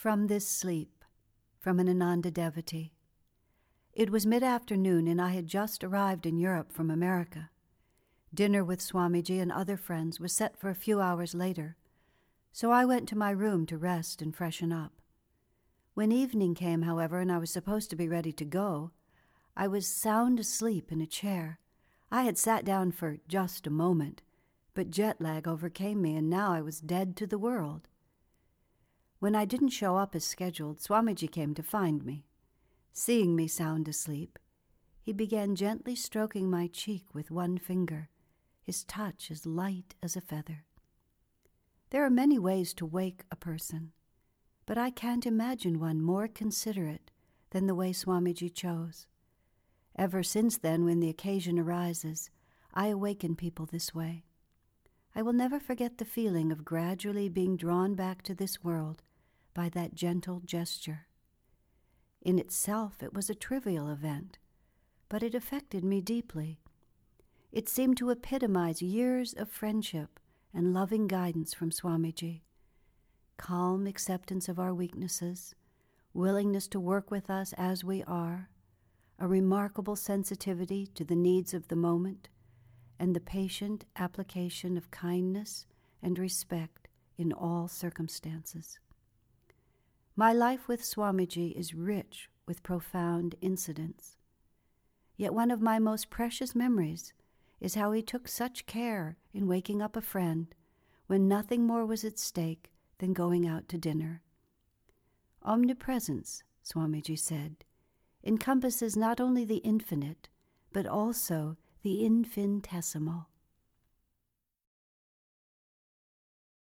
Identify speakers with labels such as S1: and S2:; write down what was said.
S1: From this sleep, from an Ananda devotee. It was mid-afternoon, and I had just arrived in Europe from America. Dinner with Swamiji and other friends was set for a few hours later, so I went to my room to rest and freshen up. When evening came, however, and I was supposed to be ready to go, I was sound asleep in a chair. I had sat down for just a moment, but jet lag overcame me, and now I was dead to the world. When I didn't show up as scheduled, Swamiji came to find me. Seeing me sound asleep, he began gently stroking my cheek with one finger, his touch as light as a feather. There are many ways to wake a person, but I can't imagine one more considerate than the way Swamiji chose. Ever since then, when the occasion arises, I awaken people this way. I will never forget the feeling of gradually being drawn back to this world by that gentle gesture. In itself, it was a trivial event, but it affected me deeply. It seemed to epitomize years of friendship and loving guidance from Swamiji. Calm acceptance of our weaknesses, willingness to work with us as we are, a remarkable sensitivity to the needs of the moment, and the patient application of kindness and respect in all circumstances. My life with Swamiji is rich with profound incidents. Yet one of my most precious memories is how he took such care in waking up a friend when nothing more was at stake than going out to dinner. Omnipresence, Swamiji said, encompasses not only the infinite, but also the infinitesimal.